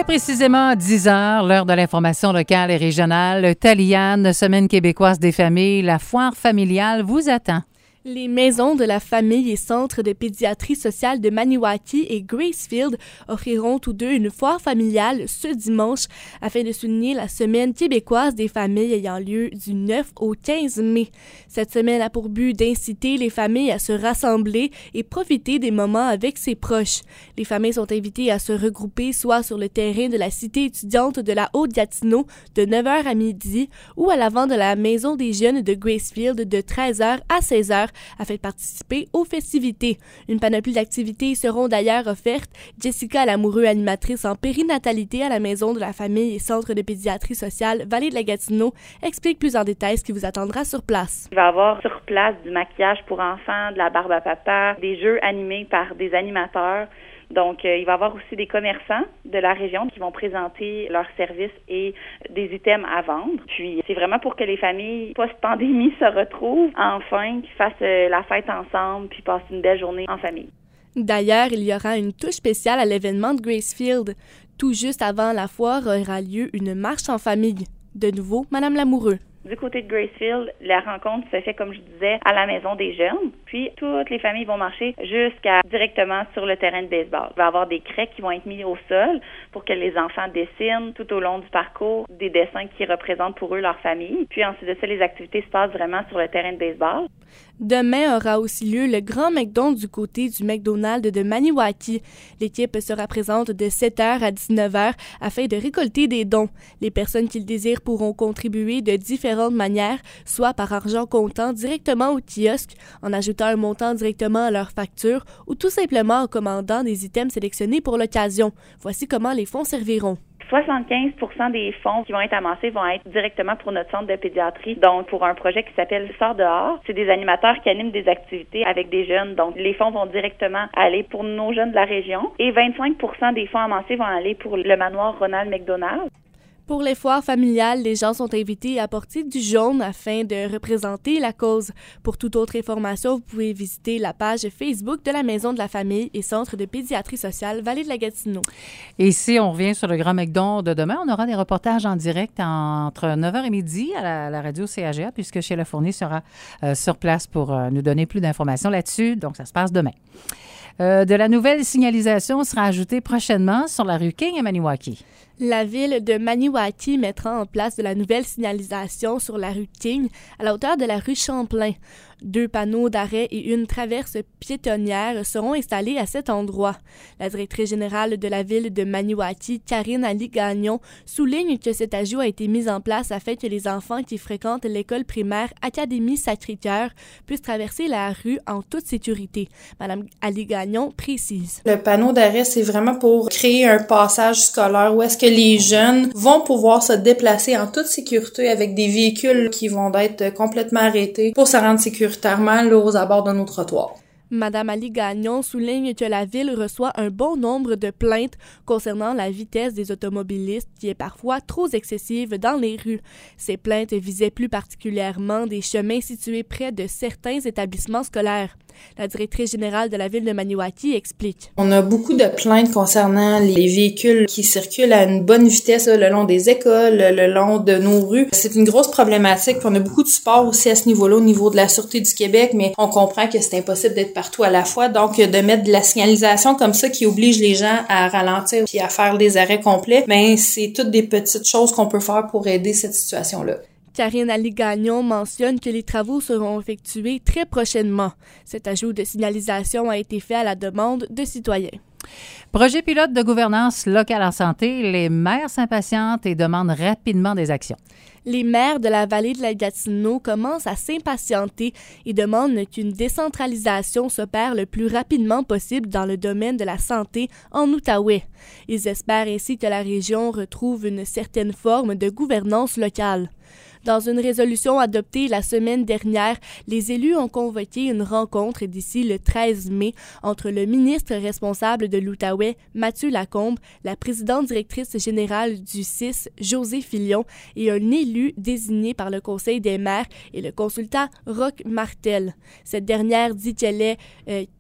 Précisément 10 heures, l'heure de l'information locale et régionale. Taliane, Semaine québécoise des familles, la foire familiale vous attend. Les maisons de la famille et centres de pédiatrie sociale de Maniwaki et Gracefield offriront tous deux une foire familiale ce dimanche afin de souligner la Semaine québécoise des familles ayant lieu du 9 au 15 mai. Cette semaine a pour but d'inciter les familles à se rassembler et profiter des moments avec ses proches. Les familles sont invitées à se regrouper soit sur le terrain de la cité étudiante de la Haute-Gatineau de 9h à midi ou à l'avant de la maison des jeunes de Gracefield de 13h à 16h afin de participer aux festivités. Une panoplie d'activités seront d'ailleurs offertes. Jessica Lamoureux, animatrice en périnatalité à la Maison de la famille et Centre de pédiatrie sociale Vallée de la Gatineau, explique plus en détail ce qui vous attendra sur place. Il va y avoir sur place du maquillage pour enfants, de la barbe à papa, des jeux animés par des animateurs. Donc, il va y avoir aussi des commerçants de la région qui vont présenter leurs services et des items à vendre. Puis, c'est vraiment pour que les familles post-pandémie se retrouvent enfin, qu'ils fassent la fête ensemble puis passent une belle journée en famille. D'ailleurs, il y aura une touche spéciale à l'événement de Gracefield. Tout juste avant la foire aura lieu une marche en famille. De nouveau, Madame Lamoureux. Du côté de Gracefield, la rencontre se fait, comme je disais, à la maison des jeunes. Puis, toutes les familles vont marcher jusqu'à directement sur le terrain de baseball. Il va y avoir des craies qui vont être mis au sol pour que les enfants dessinent tout au long du parcours des dessins qui représentent pour eux leur famille. Puis ensuite de ça, les activités se passent vraiment sur le terrain de baseball. Demain aura aussi lieu le Grand McDon du côté du McDonald's de Maniwaki. L'équipe sera présente de 7h à 19h afin de récolter des dons. Les personnes qui le désirent pourront contribuer de différentes manières, soit par argent comptant directement au kiosque, en ajoutant un montant directement à leur facture, ou tout simplement en commandant des items sélectionnés pour l'occasion. Voici comment les fonds serviront. 75% des fonds qui vont être amassés vont être directement pour notre centre de pédiatrie, donc pour un projet qui s'appelle Sors dehors. C'est des animateurs qui animent des activités avec des jeunes, donc les fonds vont directement aller pour nos jeunes de la région et 25% des fonds amassés vont aller pour le manoir Ronald McDonald. Pour les foires familiales, les gens sont invités à porter du jaune afin de représenter la cause. Pour toute autre information, vous pouvez visiter la page Facebook de la Maison de la famille et Centre de pédiatrie sociale Vallée de la Gatineau. Et si on revient sur le Grand McDon de demain, on aura des reportages en direct entre 9h et midi à la radio CAGA, puisque Sheila Fournier sera sur place pour nous donner plus d'informations là-dessus. Donc, ça se passe demain. De la nouvelle signalisation sera ajoutée prochainement sur la rue King à Maniwaki. La ville de Maniwaki mettra en place de la nouvelle signalisation sur la rue King à la hauteur de la rue Champlain. 2 panneaux d'arrêt et une traverse piétonnière seront installés à cet endroit. La directrice générale de la ville de Maniwaki, Karine Ali-Gagnon, souligne que cet ajout a été mis en place afin que les enfants qui fréquentent l'école primaire Académie Sacré-Cœur puissent traverser la rue en toute sécurité. Madame Ali-Gagnon précise. Le panneau d'arrêt, c'est vraiment pour créer un passage scolaire où est-ce que les jeunes vont pouvoir se déplacer en toute sécurité avec des véhicules qui vont être complètement arrêtés pour se rendre sécuritairement là, aux abords de nos trottoirs. Madame Ali Gagnon souligne que la ville reçoit un bon nombre de plaintes concernant la vitesse des automobilistes qui est parfois trop excessive dans les rues. Ces plaintes visaient plus particulièrement des chemins situés près de certains établissements scolaires. La directrice générale de la ville de Maniwaki explique. On a beaucoup de plaintes concernant les véhicules qui circulent à une bonne vitesse le long des écoles, le long de nos rues. C'est une grosse problématique. Puis on a beaucoup de support aussi à ce niveau-là, au niveau de la Sûreté du Québec, mais on comprend que c'est impossible d'être partout à la fois. Donc, de mettre de la signalisation comme ça qui oblige les gens à ralentir puis à faire des arrêts complets, mais c'est toutes des petites choses qu'on peut faire pour aider cette situation-là. Karine Ali-Gagnon mentionne que les travaux seront effectués très prochainement. Cet ajout de signalisation a été fait à la demande de citoyens. Projet pilote de gouvernance locale en santé, les maires s'impatientent et demandent rapidement des actions. Les maires de la Vallée de la Gatineau commencent à s'impatienter et demandent qu'une décentralisation s'opère le plus rapidement possible dans le domaine de la santé en Outaouais. Ils espèrent ainsi que la région retrouve une certaine forme de gouvernance locale. Dans une résolution adoptée la semaine dernière, les élus ont convoqué une rencontre d'ici le 13 mai entre le ministre responsable de l'Outaouais, Mathieu Lacombe, la présidente directrice générale du CIS, José Filion, et un élu désigné par le Conseil des maires et le consultant Roch Martel. Cette dernière dit qu'elle est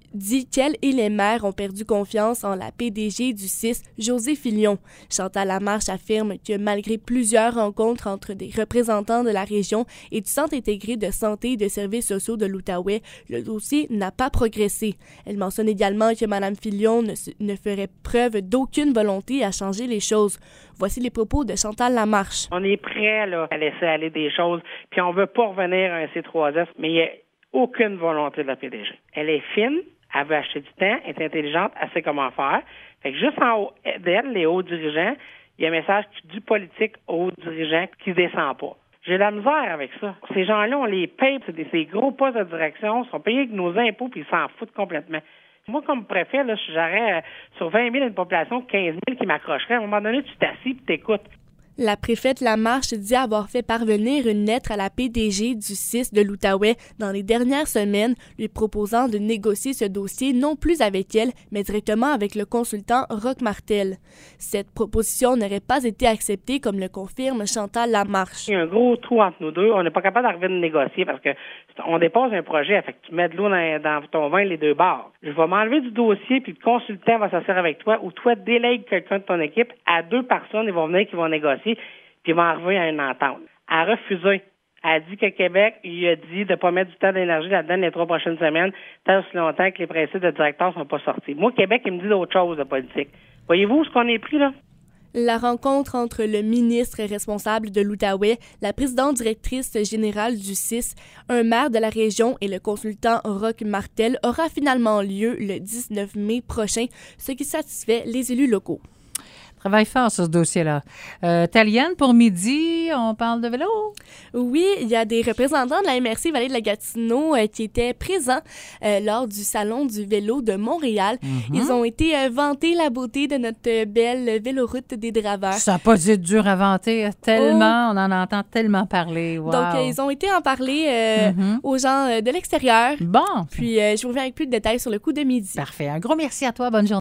dit qu'elle et les maires ont perdu confiance en la PDG du CIS, Josée Filion. Chantal Lamarche affirme que malgré plusieurs rencontres entre des représentants de la région et du Centre intégré de santé et de services sociaux de l'Outaouais, le dossier n'a pas progressé. Elle mentionne également que Mme Filion ne ferait preuve d'aucune volonté à changer les choses. Voici les propos de Chantal Lamarche. On est prêt là, à laisser aller des choses, puis on veut pas revenir à un C3S, mais il n'y a aucune volonté de la PDG. Elle est fine, elle veut acheter du temps, elle est intelligente, elle sait comment faire. Fait que juste en haut d'elle, les hauts dirigeants, il y a un message du politique aux hauts dirigeants qui ne descend pas. J'ai de la misère avec ça. Ces gens-là, on les paye, c'est ces gros postes de direction, ils sont payés avec nos impôts, puis ils s'en foutent complètement. Moi, comme préfet, là, si j'aurais sur 20 000 une population de 15 000 qui m'accrocherait, à un moment donné, tu t'assis et t'écoutes. La préfète Lamarche dit avoir fait parvenir une lettre à la PDG du CIS de l'Outaouais dans les dernières semaines, lui proposant de négocier ce dossier non plus avec elle, mais directement avec le consultant Roch Martel. Cette proposition n'aurait pas été acceptée, comme le confirme Chantal Lamarche. Il y a un gros trou entre nous deux. On n'est pas capable d'arriver de négocier parce que on dépose un projet, fait que tu mets de l'eau dans ton vin les deux bords. Je vais m'enlever du dossier, puis le consultant va s'asseoir avec toi, ou toi délègue quelqu'un de ton équipe à 2 personnes, ils vont venir qui vont négocier, puis ils vont arriver à une entente. Elle a refusé. Elle a dit que Québec, il a dit de ne pas mettre du temps d'énergie là-dedans les 3 prochaines semaines, tant aussi longtemps que les principes de directeur ne sont pas sortis. Moi, Québec, il me dit d'autres choses de politique. Voyez-vous ce qu'on est pris, là? La rencontre entre le ministre responsable de l'Outaouais, la présidente directrice générale du CIS, un maire de la région et le consultant Roch Martel aura finalement lieu le 19 mai prochain, ce qui satisfait les élus locaux. Travaille fort sur ce dossier-là. Taliane, pour midi, on parle de vélo? Oui, il y a des représentants de la MRC Vallée de la Gatineau qui étaient présents lors du Salon du vélo de Montréal. Mm-hmm. Ils ont été vanter la beauté de notre belle véloroute des Draveurs. Ça n'a pas dû être dur à vanter, tellement, on en entend tellement parler. Wow. Donc, ils ont été en parler aux gens de l'extérieur. Bon. Puis, je vous reviens avec plus de détails sur le coup de midi. Parfait. Un gros merci à toi. Bonne journée.